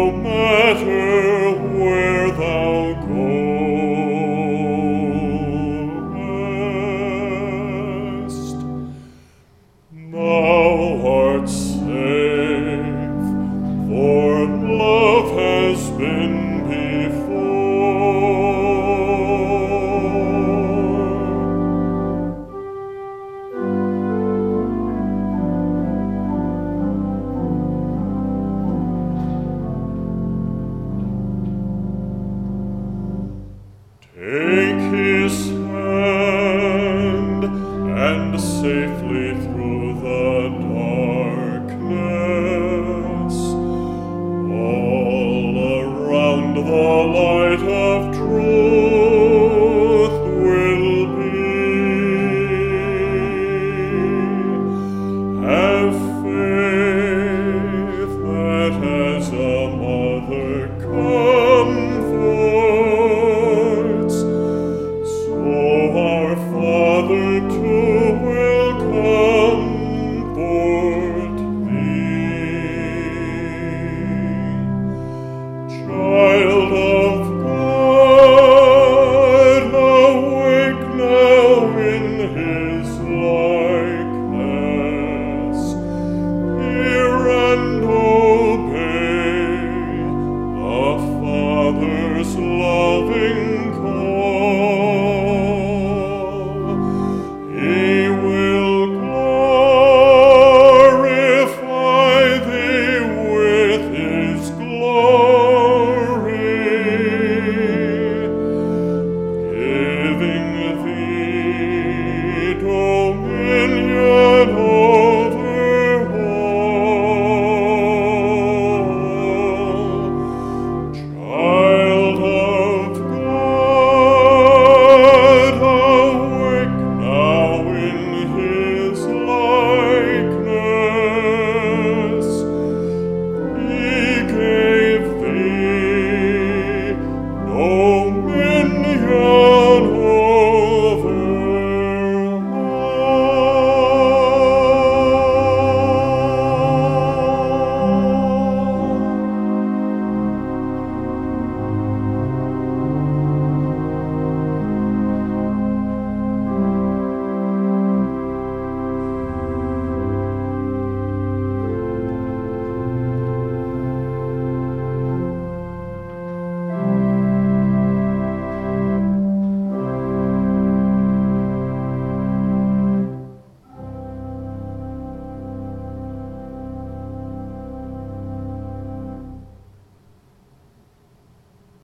matter where thou goest, thou art safe, for love has been before. Take his hand, and safely through the darkness, all around the light of truth will be. Have faith that as a mother comforts, so our Father too will comfort thee. Child of God, awake now in his likeness. Hear and obey the Father's loving call.